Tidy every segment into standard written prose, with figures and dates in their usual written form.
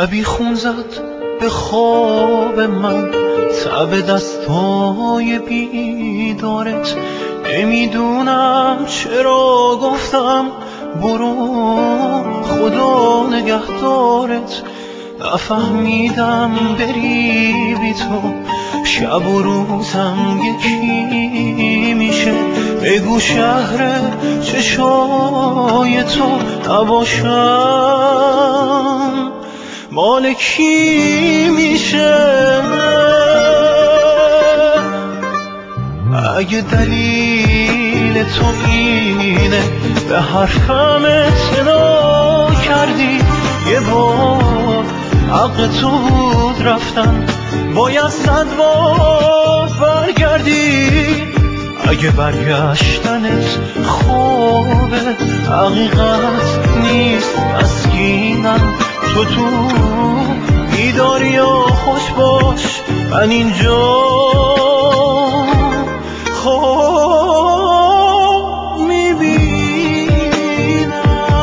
شبی خون زد به خواب من، تب دستای بیدارت. نمیدونم چرا گفتم برو خدا نگهدارت. نفهمیدم بری بی تو شب و روزم یکی میشه. بگو شهر چشای تو نباشم مال کی میشه؟ اگه دلیل تو اینه به حرفم اعتنا کردی، یه بار حق تو بود رفتن، باید 100 بار برگردی. اگه برگشتنت خوبه حقیقت نیست مسکینم، تو بیداری یا خوش باش، من اینجا خواب میبینم.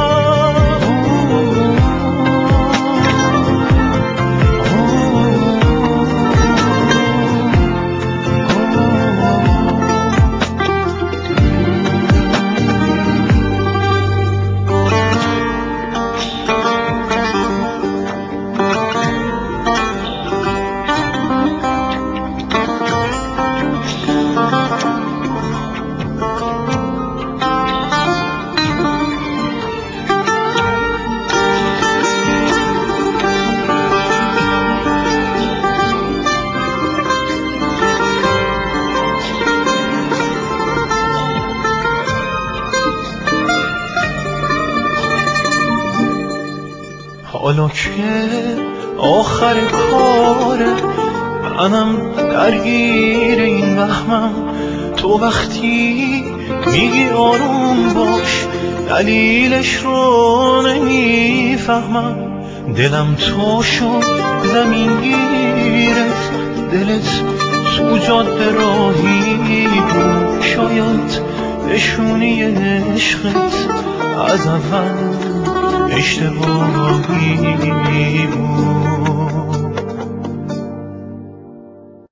حالا که آخر کاره منم درگیر این وهمم، تو وقتی میگی آروم باش دلیلش رو نمیفهمم. دلم تو شد زمین گیرت، دلت تو جاده راهی بود، شاید نشونی عشقت از اول اشتباهی بود.